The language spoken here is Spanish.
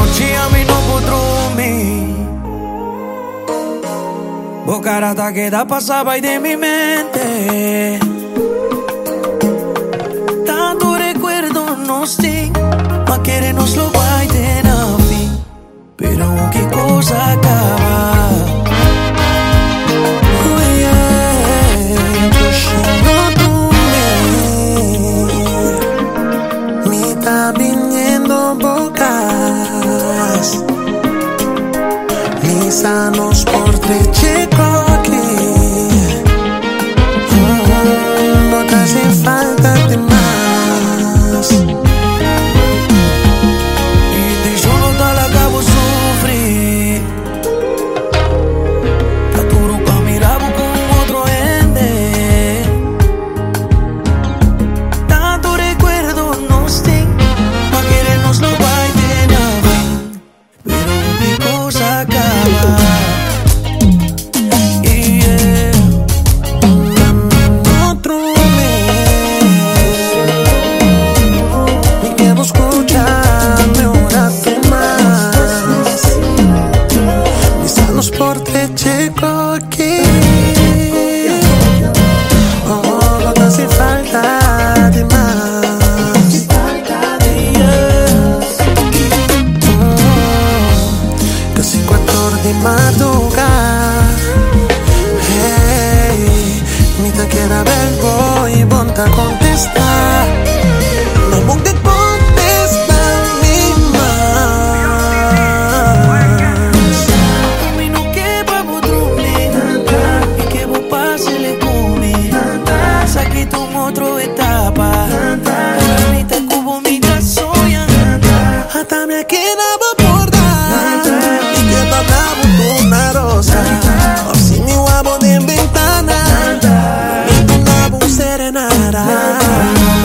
ci ami non potrumi. Bocarata que da pasaba y de mi mente. Tanto recuerdo nos tem, ma querernos lo vai ter a fin. Pero qué cosa acaba. Viniendo bocas, mis sanos por tres chicos aquí. Bocas sin falta de más. Y de solo tal acabo sufrir. A tu rupa miraba con otro ende. Tanto recuerdo nos tem. Nos lo va a llenar, pero mi cosa acaba. Y otro mes, ni quiero escucharme un rato más. Mis manos por te checo aquí. Oh, no te hace falta de más. De madrugada, hey, ni te quiera ver, voy, ponte a contestar. No ponte contesta mi más. a mí no queda dormir, y que vos pase le come. Saqué tu otro etapa, ni te cubo mi soya. Hasta me quedaba por dar, y que hablaba una rosa, o si mi guapo de ventana, y tu nabo serenara.